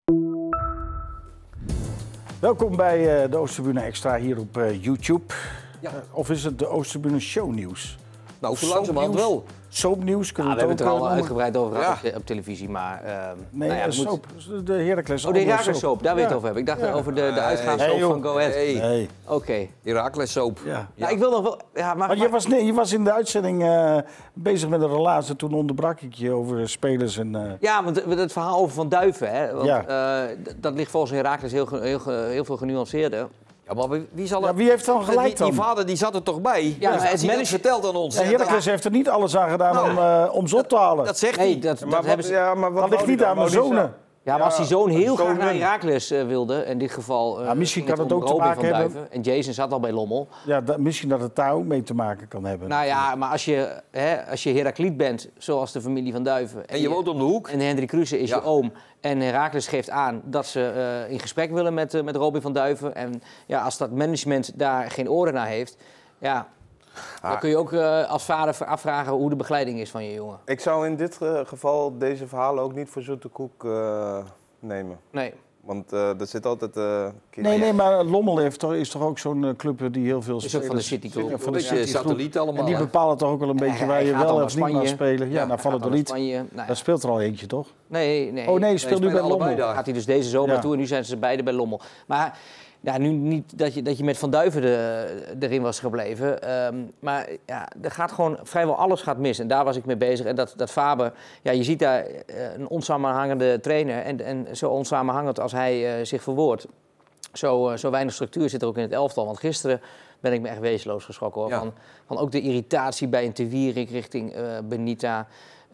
Welkom bij de Oosttribune Extra hier op YouTube. Ja. Of is het de Oosttribune Shownieuws? Nou, zo langzamerhand wel. Soapnieuws kunnen we we hebben het het ook er al uitgebreid over gehad Ja. op televisie, maar... Nee, nou ja, soap. De Heracles. Oh, de Heracles soap, daar wil je het over hebben. Ik dacht over de uitgaanssoap van Go Ahead. Nee. Oké. Heracles soap. Ja. Nou, ik wil nog wel... Ja, Maar je was in de uitzending bezig met een relatie. Toen onderbrak ik je over spelers en... Ja, want het verhaal over Van Duiven, hè, want, Ja. dat ligt volgens Heracles heel veel genuanceerder. Ja, maar wie zal Ja, wie heeft dan gelijk die dan? vader die zat er toch bij? Ja, maar als het hij dat manage- vertelt aan ons. Ja, Heracles heeft er niet alles aan gedaan om ze op te halen. Dat zegt Nee, hij. dat Maar hebben ze... Dat ligt niet aan mijn zonen. Ja, maar als die zoon heel graag zoon naar wel. Heracles wilde, in dit geval misschien ging kan het om ook te Robin maken van hebben- Duiven. En Jason zat al bij Lommel. Ja, misschien dat het daar ook mee te maken kan hebben. Nou ja, maar als je Herakliet bent, zoals de familie van Duiven... En je woont om de hoek. En Hendrik Kruse is Ja. je oom. En Heracles geeft aan dat ze in gesprek willen met Robin van Duiven. En ja, als dat management daar geen oren naar heeft... Ja, dan kun je ook als vader afvragen hoe de begeleiding is van je jongen. Ik zou in dit geval deze verhalen ook niet voor zoete koek nemen. Nee. Want er zit altijd... Nee, maar Lommel is toch ook zo'n club die heel veel Is ook spelers... van de City Group. Ja, van Een de beetje City Group. satelliet allemaal. En die hè? bepalen toch ook wel een beetje waar Hij je gaat wel al of naar niet mag Spanje. spelen. Ja, nou Hij gaat Valladolid. naar Spanje. Nou, Daar speelt er al eentje, toch? nee. Oh nee, speelt nu spelen bij allebei Lommel. daar. Gaat hij dus deze zomer Ja. naartoe en nu zijn ze beide bij Lommel. Maar ja, nu niet dat je met Van Duiven erin was gebleven. Maar ja, er gaat gewoon vrijwel alles gaat mis. En daar was ik mee bezig. En dat Faber, ja, je ziet daar een onsamenhangende trainer. En zo onsamenhangend als hij zich verwoordt. Zo weinig structuur zit er ook in het elftal. Want gisteren ben ik me echt wezenloos geschrokken hoor. Ja. Van ook de irritatie bij een Te Wierik richting Benita.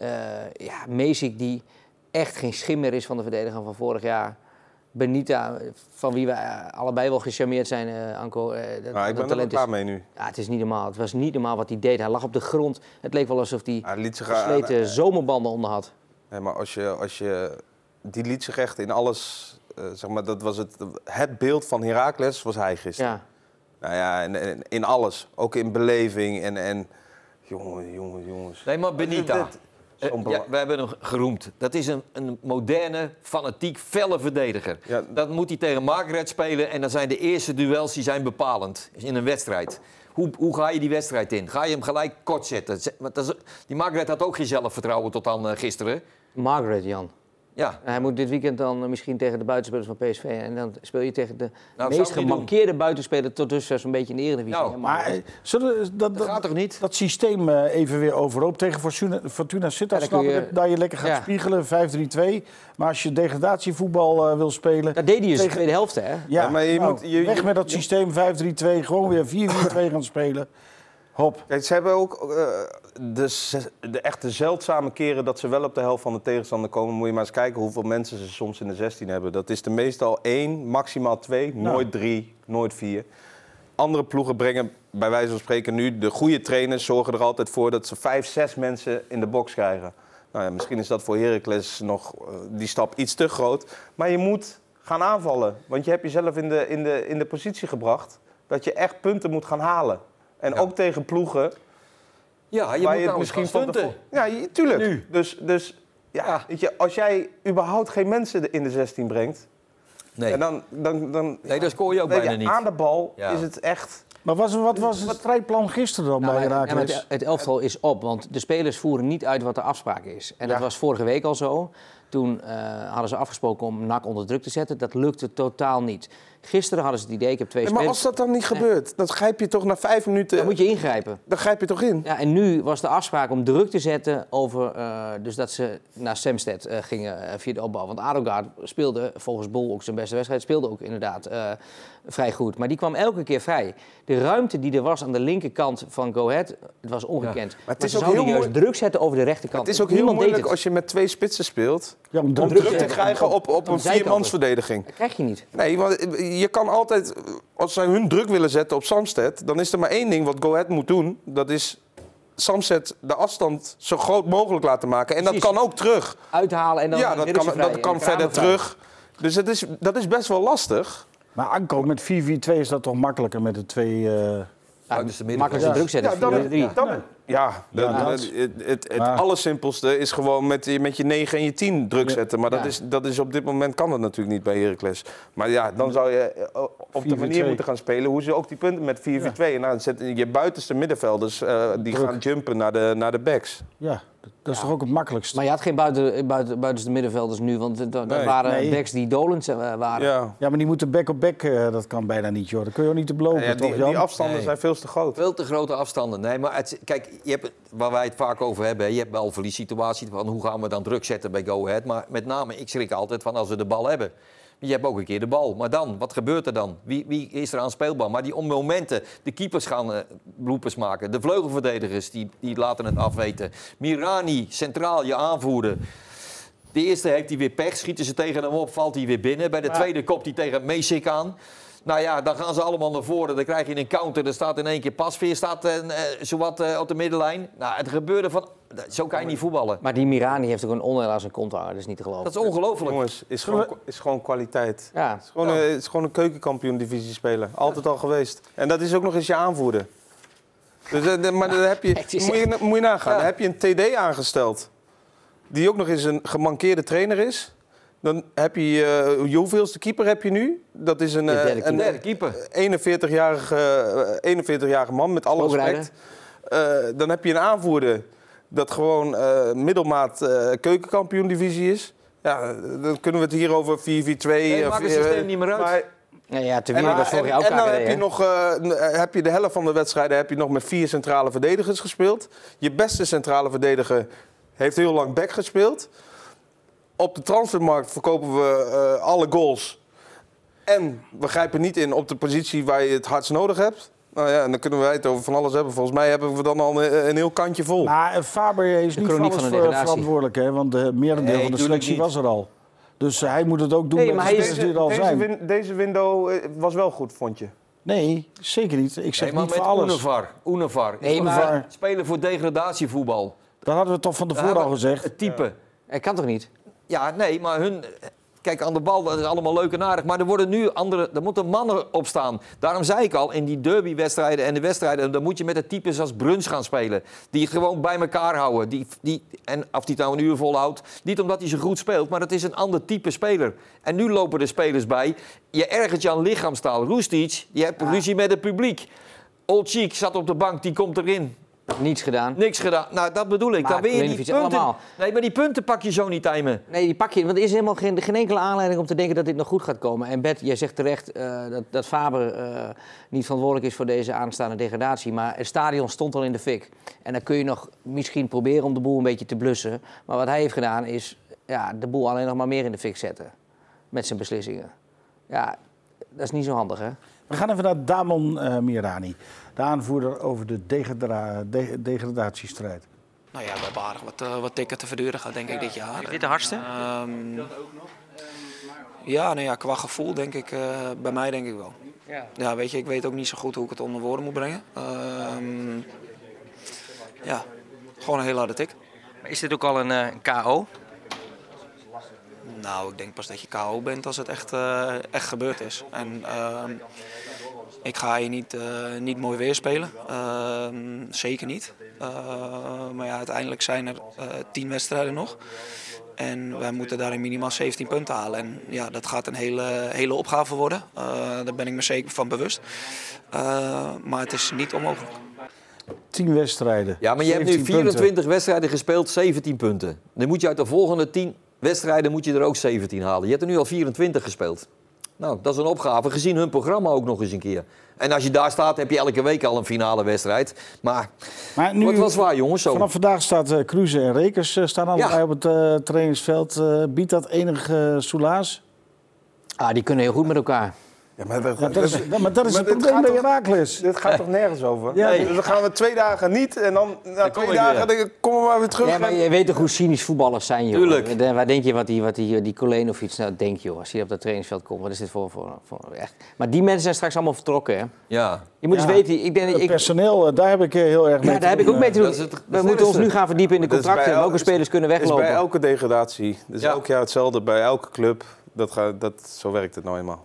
Meesik die echt geen schim meer is van de verdediger van vorig jaar. Benita, van wie we allebei wel gecharmeerd zijn, Anko. ik ben er klaar mee nu. Ja, het is niet normaal. Het was niet normaal wat hij deed. Hij lag op de grond. Het leek wel alsof hij Hij liet zich gesleten zomerbanden onder had. Nee, maar die liet zich echt in alles... zeg maar, dat was het beeld van Heracles was hij gisteren. Ja. Nou ja, en in alles. Ook in beleving en jongens. Nee, maar Benita. Zo'n Ja, we hebben hem geroemd. Dat is een moderne, fanatiek, felle verdediger. Ja. Dat moet hij tegen Margaret spelen en dan zijn de eerste duels die zijn bepalend in een wedstrijd. Hoe ga je die wedstrijd in? Ga je hem gelijk kort zetten? Want die Margaret had ook geen zelfvertrouwen tot aan gisteren. Margaret, Jan. Ja. Hij moet dit weekend dan misschien tegen de buitenspelers van PSV. En dan speel je tegen de zou meest ik niet gemankeerde buitenspeler tot dusver zo'n beetje in de Eredivisie. Nou, hè, Maar zullen we Dat gaat toch niet? dat systeem even weer overhoop tegen Fortuna Sittard? Ja, dan kun Snap je- ik dat je lekker gaat Ja. spiegelen, 5-3-2. Maar als je degradatievoetbal wil spelen... Dat deed hij dus in de tegen- tweede helft, hè? Ja, maar je nou, moet- weg met dat systeem 5-3-2. Gewoon weer 4-4-2 gaan spelen. Hop. Kijk, ze hebben ook de echte zeldzame keren dat ze wel op de helft van de tegenstander komen. Moet je maar eens kijken hoeveel mensen ze soms in de 16 hebben. Dat is er meestal 1, maximaal 2, nooit 3, nooit 4. Andere ploegen brengen, bij wijze van spreken nu, de goede trainers zorgen er altijd voor dat ze 5, 6 mensen in de box krijgen. Nou ja, misschien is dat voor Heracles nog die stap iets te groot. Maar je moet gaan aanvallen, want je hebt jezelf in de positie gebracht dat je echt punten moet gaan halen. En ook tegen ploegen Ja, je waar moet je het nou misschien misschien van stunten. tevoren... Ja, tuurlijk. Nu. Dus ja, weet je, als jij überhaupt geen mensen in de 16 brengt... Nee. En dan Nee, dat scoor je ook weet bijna je, niet. aan de bal Ja. is het echt... Maar wat was het strijdplan gisteren dan bij maar Heracles? het elftal is op, want de spelers voeren niet uit wat de afspraak is. En dat was vorige week al zo. Toen hadden ze afgesproken om NAC onder druk te zetten. Dat lukte totaal niet. Gisteren hadden ze het idee, ik heb 2 Maar spelers... als dat dan niet gebeurt, dan grijp je toch na 5 minuten... Dan moet je ingrijpen. Dan grijp je toch in? Ja, en nu was de afspraak om druk te zetten over dus dat ze naar Semstedt gingen via de opbouw. Want Adogaard speelde volgens Bol ook zijn beste wedstrijd, speelde ook inderdaad vrij goed. Maar die kwam elke keer vrij. De ruimte die er was aan de linkerkant van Go Ahead, het was ongekend. het Maar is ze ook zouden heel juist druk zetten over de rechterkant. Het is ook heel Niemand deed moeilijk het. als je met 2 spitsen speelt... Ja, om om druk druk te te zetten. krijgen op op een zijkanten. 4-mansverdediging. Dat krijg je niet. Nee, want je kan altijd... Als zij hun druk willen zetten op Samsted... dan is er maar één ding wat Go Ahead moet doen. Dat is Samsted de afstand zo groot mogelijk laten maken. En Precies. dat kan ook terug. Uithalen en dan Ja, Dirksen vrij dat en kan Kramer verder vrij. terug. Dus dat is best wel lastig. Maar Anko, met 4-4-2 is dat toch makkelijker met de 2 Buitenste middenveld. Makkelijkste druk zetten, 4-3. Het allersimpelste is gewoon met je 9 en je 10 druk zetten. Maar dat is op dit moment kan dat natuurlijk niet bij Heracles. Maar ja, dan zou je op de manier moeten gaan spelen hoe ze ook die punten met 4-4-2. En dan zetten je buitenste middenvelders die gaan jumpen naar de backs. Ja, dat is toch ook het makkelijkste. Maar je had geen buitenste middenvelders nu, want er waren backs die dolend waren. Ja, maar die moeten back op back, dat kan bijna niet, joh. Dat kun je ook niet te beloven, toch, Jan? Die afstanden zijn veel te groot. Veel te grote afstanden. Nee, maar kijk, je hebt, waar wij het vaak over hebben, je hebt wel verliessituaties van hoe gaan we dan druk zetten bij Go Ahead. Maar met name, ik schrik altijd van als we de bal hebben. Je hebt ook een keer de bal. Maar dan, wat gebeurt er dan? Wie is er aan speelbaar? Maar die momenten, de keepers gaan bloepers maken. De vleugelverdedigers, die laten het afweten. Mirani, centraal, je aanvoerder. De eerste heeft hij weer pech, schieten ze tegen hem op, valt hij weer binnen. Bij de tweede kopt hij tegen Meesik aan. Nou ja, dan gaan ze allemaal naar voren. Dan krijg je een counter. Er staat in één keer Pasveer zowat op de middenlijn. Nou, het gebeurde van... Zo kan je niet voetballen. Maar die Mirani heeft ook een onheil aan zijn kont hangen. Dat is niet te geloven. Dat is ongelooflijk. Jongens, is gewoon kwaliteit. Ja. Het is gewoon een keukenkampioen-divisie speler. Altijd al geweest. En dat is ook nog eens je aanvoerder. Dus, maar dan heb moet je nagaan. Dan heb je een TD aangesteld. Die ook nog eens een gemankeerde trainer is. Dan heb je hoeveelste keeper heb je nu? Dat is een derde keeper. 41-jarige man, met alle respect. Dan heb je een aanvoerder dat gewoon middelmaat keukenkampioen-divisie is. Ja, dan kunnen we het hier over 4-4-2... Nee, maakt het systeem niet meer uit. En dan heb je nog heb je de helft van de wedstrijden heb je nog met 4 centrale verdedigers gespeeld. Je beste centrale verdediger heeft heel lang back gespeeld. Op de transfermarkt verkopen we alle goals. En we grijpen niet in op de positie waar je het hardst nodig hebt. Nou ja, en dan kunnen wij het over van alles hebben. Volgens mij hebben we dan al een heel kantje vol. Maar Faber is niet voor alles verantwoordelijk, hè? Want de merendeel van de selectie was er al. Dus hij moet het ook doen met de spelers die er al zijn. Deze window was wel goed, vond je? Nee, zeker niet. Ik zeg niet voor alles. Univar. Nee, maar spelen voor degradatievoetbal. Dat hadden we toch van tevoren al gezegd. Het type. Hij kan toch niet? Ja, nee, maar kijk, aan de bal, dat is allemaal leuk en aardig. Maar er moeten mannen op staan. Daarom zei ik al, in die derbywedstrijden en de wedstrijden... dan moet je met de types als Bruns gaan spelen. Die het gewoon bij elkaar houden. En of die het nou een uur volhoudt. Niet omdat hij zo goed speelt, maar het is een ander type speler. En nu lopen er spelers bij. Je ergert je aan lichaamstaal. Roestic, je hebt ruzie met het publiek. Olcik zat op de bank, die komt erin. Niets gedaan. Niks gedaan. Nou, dat bedoel ik. Maar Dan weer die punten. Allemaal. Nee, maar die punten pak je zo niet timen. Nee, die pak je. Want er is helemaal geen enkele aanleiding om te denken dat dit nog goed gaat komen. En Bert, jij zegt terecht dat Faber niet verantwoordelijk is voor deze aanstaande degradatie. Maar het stadion stond al in de fik. En dan kun je nog misschien proberen om de boel een beetje te blussen. Maar wat hij heeft gedaan is de boel alleen nog maar meer in de fik zetten. Met zijn beslissingen. Ja, dat is niet zo handig, hè? We gaan even naar Damon Mirani. De aanvoerder over de degradatiestrijd. Nou ja, we hebben aardig wat tikken te verdedigen, denk ik, dit jaar. Is dit de hardste? Qua gevoel denk ik, bij mij denk ik wel. Ja, weet je, ik weet ook niet zo goed hoe ik het onder woorden moet brengen. Gewoon een hele harde tik. Maar is dit ook al een KO? Nou, ik denk pas dat je KO bent als het echt gebeurd is. En ik ga hier niet mooi weer spelen. Zeker niet. Maar ja, uiteindelijk zijn er 10 wedstrijden nog. En wij moeten daarin minimaal 17 punten halen. En ja, dat gaat een hele opgave worden. Daar ben ik me zeker van bewust. Maar het is niet onmogelijk. 10 wedstrijden. Ja, maar je hebt nu 24 wedstrijden gespeeld, 17 punten. Dan moet je uit de volgende 10 wedstrijden moet je er ook 17 halen. Je hebt er nu al 24 gespeeld. Nou, dat is een opgave, gezien hun programma ook nog eens een keer. En als je daar staat, heb je elke week al een finale wedstrijd. Maar nu, wordt wel zwaar, jongens. Zo. Vanaf vandaag staat Kruse en Rekers staan allebei op het trainingsveld. Biedt dat enig soelaas? Die kunnen heel goed met elkaar. Ja, maar dat is het probleem bij Heracles. Dit gaat toch nergens over? Ja, nee. Dus dan gaan we 2 dagen niet en dan na 2 dagen komen we maar weer terug. Ja, maar je weet toch hoe cynisch voetballers zijn, joh. Tuurlijk. Waar denk je wat die Colleen of iets denkt, joh, als hij op dat trainingsveld komt. Wat is dit voor echt? Maar die mensen zijn straks allemaal vertrokken, hè? Ja. Je moet eens weten, het personeel, daar heb ik heel erg mee daar heb ik ook mee te doen. We moeten ons nu gaan verdiepen in de contracten. Welke spelers kunnen weglopen. Het is bij elke degradatie. Het is elk jaar hetzelfde bij elke club. Zo werkt het nou eenmaal.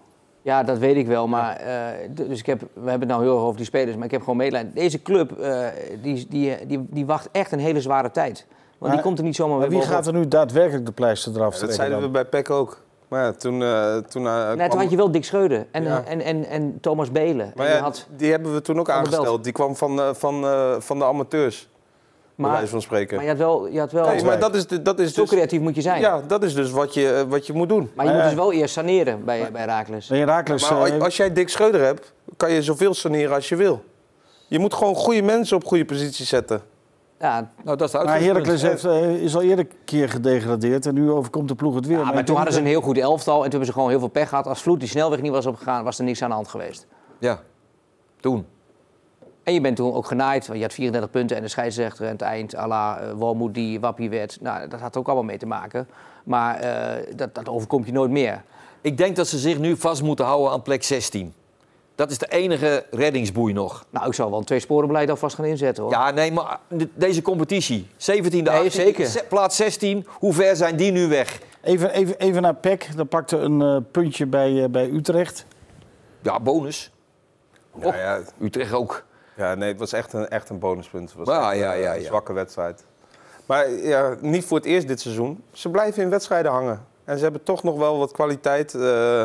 Ja, dat weet ik wel. Maar, dus we hebben het nou heel erg over die spelers. Maar ik heb gewoon medelijden. Deze club die wacht echt een hele zware tijd. Want die komt er niet zomaar weer bovenop. Wie gaat er nu daadwerkelijk de pleister eraf trekken? Dat zeiden we bij PEC ook. Maar ja, toen had je wel Dick Schreuder en Thomas Belen. Maar die hebben we toen ook aangesteld. Die kwam van de amateurs. Bij wijze van spreken. Maar je had wel nee, maar dat is zo dus, creatief moet je zijn. Ja, dat is dus wat je moet doen. Maar je moet dus wel eerst saneren bij Heracles. Maar als jij Dick Schreuder hebt, kan je zoveel saneren als je wil. Je moet gewoon goede mensen op goede posities zetten. Ja, nou, dat is het Heracles is al eerder een keer gedegradeerd en nu overkomt de ploeg het weer. Ja, maar toen hadden ze een heel goed elftal en toen hebben ze gewoon heel veel pech gehad. Als Vloed die snelweg niet was opgegaan, was er niks aan de hand geweest. Ja, toen. En je bent toen ook genaaid, want je had 34 punten en de scheidsrechter aan het eind, à la Walmoed die wappie werd. Nou, dat had ook allemaal mee te maken. Maar dat overkomt je nooit meer. Ik denk dat ze zich nu vast moeten houden aan plek 16. Dat is de enige reddingsboei nog. Nou, ik zou wel een 2-sporenbeleid alvast gaan inzetten, hoor. Ja, nee, maar deze competitie, 17e, 18e, zeker. Plaats 16, hoe ver zijn die nu weg? Even naar PEC, dan pakte een puntje bij Utrecht. Ja, bonus. Ja, Utrecht ook. Ja, nee, het was echt een bonuspunt. Het was een zwakke wedstrijd. Maar ja, niet voor het eerst dit seizoen. Ze blijven in wedstrijden hangen. En ze hebben toch nog wel wat kwaliteit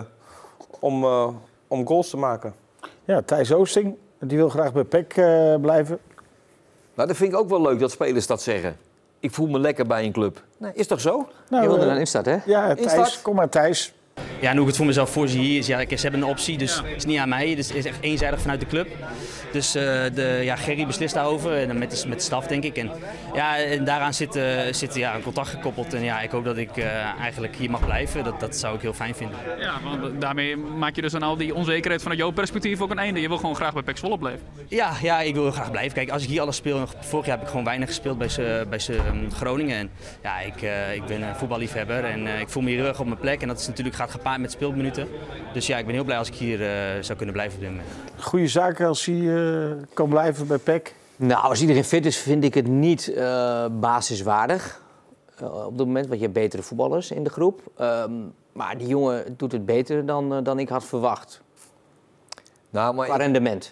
om goals te maken. Ja, Thijs Oosting, die wil graag bij PEC blijven. Nou, dat vind ik ook wel leuk dat spelers dat zeggen. Ik voel me lekker bij een club. Nee, is toch zo? Nou, je wilde dan instarten, hè? Ja, Thijs, kom maar Thijs. Ja, en hoe ik het voor mezelf voorzie hier is, ze hebben een optie, dus het is niet aan mij. Dus het is echt eenzijdig vanuit de club. Dus Gerry beslist daarover, en met de staf denk ik. En daaraan zit een contact gekoppeld. En ja, ik hoop dat ik eigenlijk hier mag blijven. Dat zou ik heel fijn vinden. Ja, want daarmee maak je dus aan al die onzekerheid vanuit jouw perspectief ook een einde. Je wil gewoon graag bij PEC Zwolle blijven. Ja, ik wil heel graag blijven. Kijk, als ik hier alles speel, vorig jaar heb ik gewoon weinig gespeeld bij Groningen. En ja, ik ben een voetballiefhebber en ik voel me hier heel erg op mijn plek. En dat is natuurlijk gaat gepaard met speelminuten. Dus ja, ik ben heel blij als ik hier zou kunnen blijven op dit moment. Goeie zaak als hij kan blijven bij PEC? Nou, als iedereen fit is, vind ik het niet basiswaardig op dit moment. Want je hebt betere voetballers in de groep. Maar die jongen doet het beter dan ik had verwacht. Nou, maar qua rendement.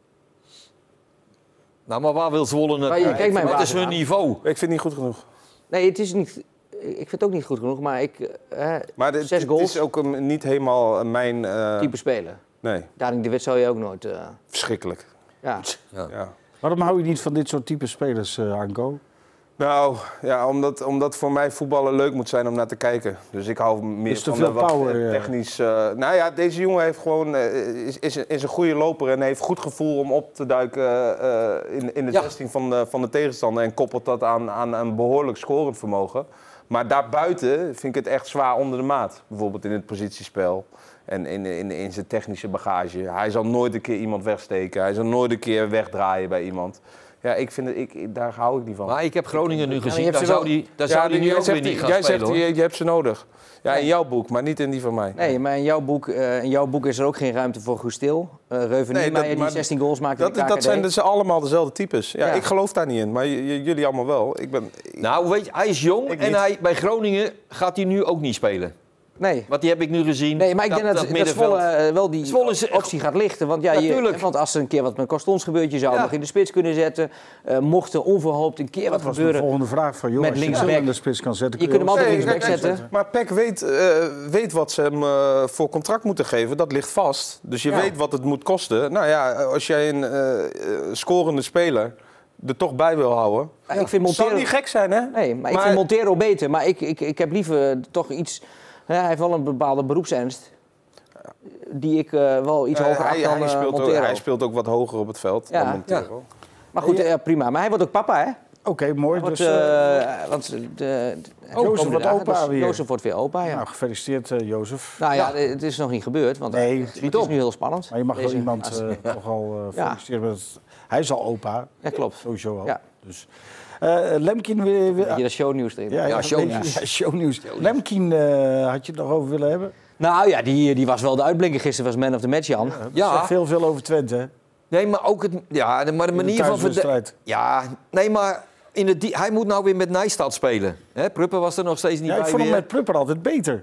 Nou, maar waar wil Zwolle het? Wat is hun niveau? Ik vind het niet goed genoeg. Nee, het is niet... Ik vind het ook niet goed genoeg, maar maar 6 goals. Het is ook niet helemaal mijn... type speler. Nee. Daring de Wit zou je ook nooit... Verschrikkelijk. Ja. Waarom hou je niet van dit soort type spelers, Anko? Nou, ja, omdat voor mij voetballen leuk moet zijn om naar te kijken. Dus ik hou meer van de wat technisch... nou ja, deze jongen heeft gewoon, is een goede loper en heeft goed gevoel om op te duiken in de 16 van de tegenstander. En koppelt dat aan een behoorlijk scorend vermogen. Maar daarbuiten vind ik het echt zwaar onder de maat. Bijvoorbeeld in het positiespel en in zijn technische bagage. Hij zal nooit een keer iemand wegsteken. Hij zal nooit een keer wegdraaien bij iemand. Ja, daar hou ik niet van. Maar ik heb Groningen nu gezien. Daar zou die nu ook weer niet gaan spelen, hoor. Je hebt ze nodig. Ja, in jouw boek, maar niet in die van mij. Nee, maar in jouw boek is er ook geen ruimte voor Gustil. Reuven-Niemeyer die 16 goals maakt in de KKD. Dat zijn dus allemaal dezelfde types. Ja, ik geloof daar niet in, maar jullie allemaal wel. Nou, weet je, hij is jong en bij Groningen gaat hij nu ook niet spelen. Nee. Want die heb ik nu gezien. Nee, maar ik denk dat Zwolle wel die optie gaat lichten. Want, want als er een keer wat met Costons gebeurt, je zou nog in de spits kunnen zetten. Mocht er onverhoopt een keer wat gebeuren. Dat was de volgende vraag van Joris. Met linksback in de spits kan zetten. Je kunt hem altijd linksback zetten. Maar PEC weet wat ze hem voor contract moeten geven. Dat ligt vast. Dus je weet wat het moet kosten. Nou ja, als jij een scorende speler er toch bij wil houden. Ja, ik vind Montero... zou niet gek zijn, hè? Nee, maar ik vind Montero beter. Maar ik heb liever toch iets... hij heeft wel een bepaalde beroepsernst. Die ik wel iets hoger acht dan Montero. Hij speelt ook wat hoger op het veld dan Montero. Ja. Maar goed, prima. Maar hij wordt ook papa, hè? Oké, mooi. Want Jozef wordt opa weer. Jozef wordt weer opa, ja. Nou, gefeliciteerd, Jozef. Nou ja, het is nog niet gebeurd, want het is nu heel spannend. Maar je mag wel iemand nogal feliciteren met hij is al opa. Ja, klopt. Sowieso al. Ja. Dus, Lemkin... Je dat shownieuws erin. Ja, shownieuws. Lemkin had je het nog over willen hebben? Nou ja, die was wel de uitblinker gisteren, was man of the match, Jan. Ja. Veel over Twente, hè? Nee, maar ook maar de manier van... Ja, nee, maar... Hij moet nou weer met Nijstad spelen. Hè? Prupper was er nog steeds niet bij. Ik vond hem met Prupper altijd beter.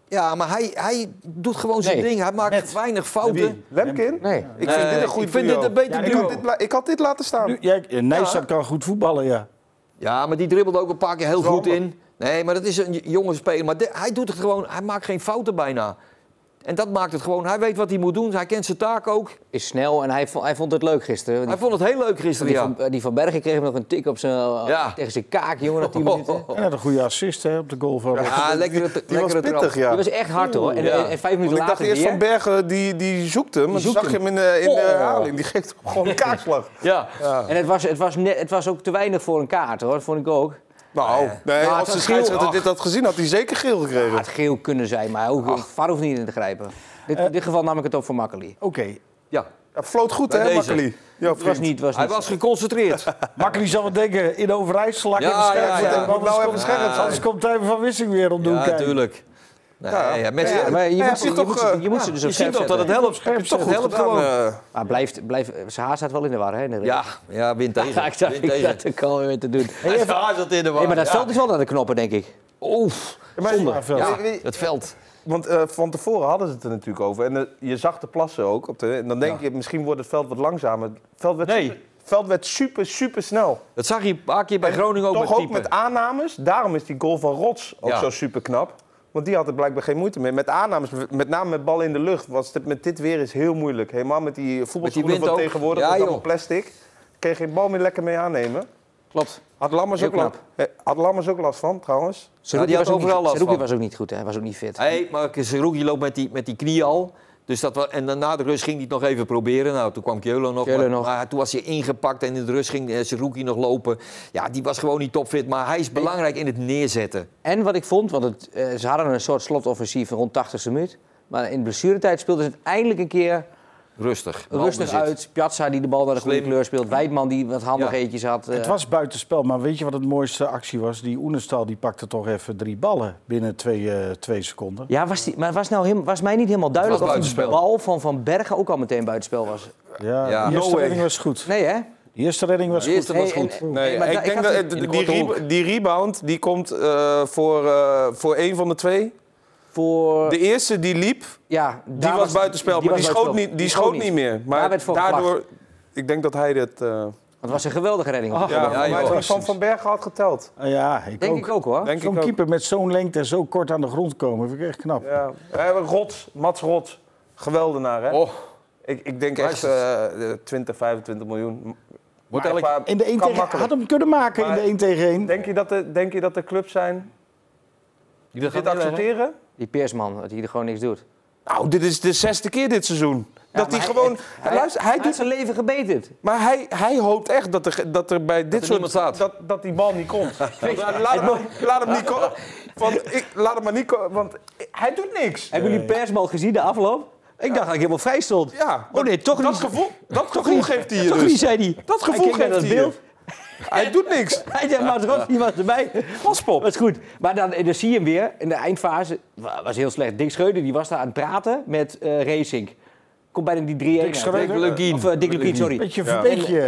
Ja, maar hij doet gewoon zijn ding. Hij maakt weinig fouten. Lemkin? Nee. Ik vind dit een goed duo. Ik vind dit een beter duo. Ik had dit laten staan. Nijstad kan goed voetballen, ja. Ja, maar die dribbelt ook een paar keer heel goed in. Nee, maar dat is een jonge speler. Maar hij doet het gewoon. Hij maakt geen fouten bijna. En dat maakt het gewoon. Hij weet wat hij moet doen. Hij kent zijn taak ook. Is snel en hij vond het leuk gisteren. Hij vond het heel leuk gisteren, die Van Bergen kreeg nog een tik op tegen zijn kaak, jongen, na 10 minuten. En had een goede assist hè, op de goal van Ja, lekker Die was pittig, ja. Die was echt hard, hoor. En 5 minuten Ik dacht later eerst weer. Van Bergen, die zoekt hem. Maar zag je hem in de herhaling. Die geeft hem gewoon een kaakslag. Ja. En het was ook te weinig voor een kaart, hoor. Dat vond ik ook. Nou, als de scheidsrechter dit had gezien, had hij zeker geel gekregen. Het had geel kunnen zijn, maar ook VAR hoeft niet in te grijpen. In dit geval nam ik het op voor Makkeli. Oké. Ja. Ja, floot goed, hè, Makkeli? Ja, Hij was geconcentreerd. Makkeli zal het denken, in Overijssel laat ik even scherp zetten. Anders komt hij van Wissing weer op doen kijken. Ja, natuurlijk. Nee, maar je moet ze dus op je ziet toch dat het helpt. Toch helpt gewoon. Maar zijn haar staat wel in de war, hè? Ja, wint tegen. Ik dacht ik al weer te doen. Zijn haar zat in de war. Maar dat veld is wel aan de knoppen, denk ik. Oef. Zonde. Ja, het veld. Want van tevoren hadden ze het er natuurlijk over. En je zag de plassen ook. En dan denk je, misschien wordt het veld wat langzamer. Het veld werd super snel. Dat zag je een paar keer bij Groningen ook met Toch ook typen. met aannames. Daarom is die goal van Rots ook zo super knap. Want die had er blijkbaar geen moeite mee. Met aannames, met name met bal in de lucht, was het met dit weer is heel moeilijk. Helemaal met die voetbalschoenen van tegenwoordig, met allemaal plastic. Kun je geen bal meer lekker mee aannemen. Klopt. Had Lammers ook last van, trouwens. Die had overal last van. Seruki was ook niet goed, hij was ook niet fit. Nee, maar Seruki loopt met die knie al. Dus en dan na de rust ging hij het nog even proberen. Nou, toen kwam Keulen nog. Maar toen was hij ingepakt en in de rust ging Seruki nog lopen. Ja, die was gewoon niet topfit. Maar hij is belangrijk in het neerzetten. En wat ik vond, want ze hadden een soort slotoffensief rond 80e minuut. Maar in blessuretijd speelden ze het eindelijk een keer rustig uit. Piazza die de bal naar de goede kleur speelt. Wijdman die wat handigheidjes had. Het was buitenspel, maar weet je wat het mooiste actie was? Die Oenestal die pakte toch even 3 ballen binnen 2 seconden. Ja, maar was mij niet helemaal duidelijk of die bal van Van Bergen ook al meteen buitenspel was. Ja, de eerste redding was goed. Nee, hè? De eerste redding was goed. Nee, ik denk dat die rebound die komt voor één van de twee. De eerste die liep, die was buitenspel, maar die schoot niet meer. Maar daardoor, ik denk dat hij dit... Het was een geweldige redding. Maar Van Bergen had geteld. Ja, ik ook hoor. Zo'n keeper met zo'n lengte en zo kort aan de grond komen, vind ik echt knap. Ja. Mats Rots, geweldenaar hè? Ik denk echt 20, 25 miljoen. In de 1 tegen had hem kunnen maken in de 1 tegen 1. Denk je dat er clubs zijn die dit accepteren? Die Peersman, dat hij er gewoon niks doet. Nou, dit is de 6e keer dit seizoen. Ja, dat hij gewoon... Hij doet zijn leven gebeterd. Maar hij hoopt echt dat er bij dit soort... Dat die bal niet komt. Laat hem niet komen. Laat hem maar niet komen, want hij doet niks. Hebben jullie Peersman gezien de afloop? Ik dacht dat ik helemaal vrij stond. Ja, toch niet. Dat gevoel geeft hij je toch dus. Niet, zei hij. Dat gevoel geeft hij je. Hij doet niks. Hij zei, maar Ross, die was erbij. Paspop. Dat is goed. Maar dan zie je hem weer in de eindfase. Was heel slecht. Dick Schreuder die was daar aan het praten met Racing. Komt bijna die 3-1 Dick Lukien, sorry. Beetje.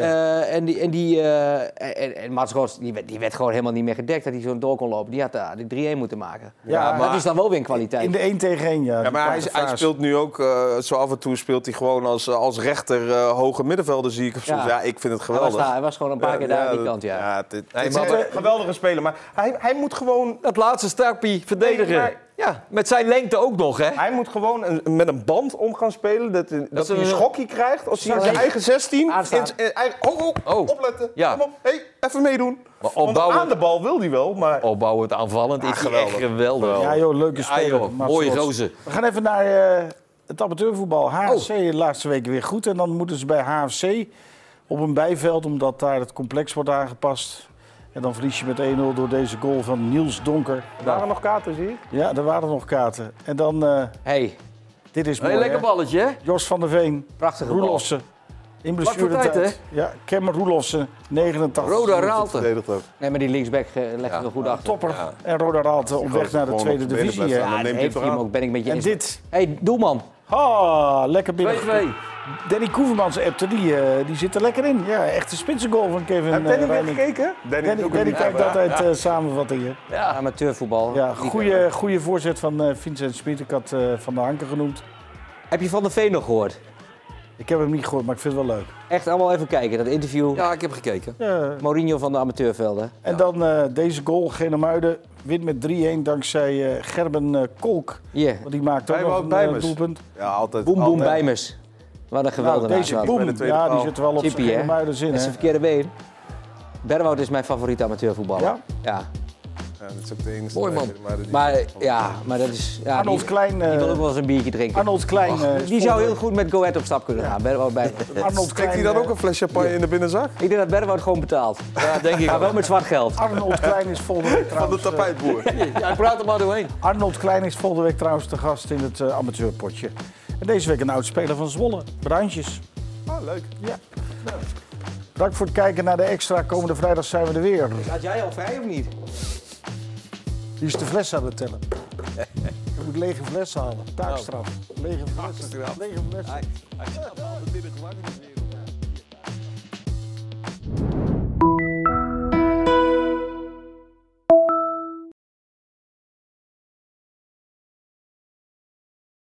En Mats Ross, die werd gewoon helemaal niet meer gedekt dat hij zo door kon lopen. Die had daar die 3-1 moeten maken. Ja, maar dat is dan wel weer een kwaliteit. In de 1 tegen 1, ja. Maar hij speelt nu ook, zo af en toe speelt hij gewoon als rechter hoge middenvelder, zie ik. Ja, ik vind het geweldig. Hij was gewoon een paar keer daar aan die kant, het is een geweldige speler, maar hij moet gewoon... Dat laatste starpie verdedigen. Ja, met zijn lengte ook nog, hè? Hij moet gewoon met een band om gaan spelen. Dat hij een schokje krijgt als hij in zijn eigen 16... opletten. Ja. Kom op, even meedoen. Want aan de bal wil hij wel, maar... Opbouwend aanvallend is hij echt geweldig. Ja joh, leuke speler. Ja, mooie gozer. We gaan even naar het amateurvoetbal. HFC de laatste weken weer goed. En dan moeten ze bij HFC op een bijveld, omdat daar het complex wordt aangepast... En dan verlies je met 1-0 door deze goal van Niels Donker. Er waren nog kaarten, zie je? Ja, er waren nog kaarten. En dan... Dit is mooi, lekker balletje, hè? Jos van der Veen. Prachtige Roelofsen. In blessuretijd. Ja, Kemmer Roelofsen, 89. Roda Raalte. Nee, maar die linksback legt er goed achter. Topper. Ja. En Roda Raalte op weg naar de tweede divisie. Ja, dan heeft hij hem ook, ben ik met je eens. En dit. Doelman. Lekker binnen. 2-2. Danny Koevermans appte, die zit er lekker in. Ja, echt een spitsengoal van Kevin Heb Danny weer Reining. gekeken? Danny kijkt altijd samenvattingen. Ja, amateurvoetbal. Ja, goede voorzet van Vincent Smit. Ik had Van der Hanken genoemd. Heb je Van der Veen nog gehoord? Ik heb hem niet gehoord, maar ik vind het wel leuk. Echt allemaal even kijken, dat interview. Ja, ik heb gekeken. Mourinho van de amateurvelden. En dan deze goal, Genemuiden wint met 3-1 dankzij Gerben Kolk. Yeah. Want die maakt ook Bijmout nog een Bijmers. doelpunt. Ja, altijd. Boem, boem, altijd. Bijmers. Wat een geweldige Nou, deze naam. boem, Bij de tweede ja, die paal. zit wel op zijn Chippy, hè? Genemuiden zin. Met zijn verkeerde been. Berwoud is mijn favoriete amateurvoetballer. Ja? Ja. Ja, dat is ook de enige. Mooi, man. Maar dat is... Ja, Arnold Klein, die wil ook wel eens een biertje drinken. Arnold Klein, Die zou heel goed met Go Ahead op stap kunnen gaan. Berwoud bij. Arnold Steekt Klein, hij dan ook een fles champagne in de binnenzak? Ik denk dat Berwoud gewoon betaalt. Ja, denk ik Maar wel wel. met zwart geld. Arnold Klein is volgende week Van de trouwens... tapijtboer. Ja, ik praat er maar doorheen. Arnold Klein is volgende week trouwens de gast in het amateurpotje. En deze week een oud-speler van Zwolle, Bruintjes. Ah, leuk. Ja. Dank voor het kijken naar de extra. Komende vrijdag zijn we er weer. Had jij al vrij of niet? Die is de fles aan het tellen. Je moet lege flessen halen. Taakstraf. Lege flessen. Lege flessen. Hij snapt al, binnen gevangenis weer.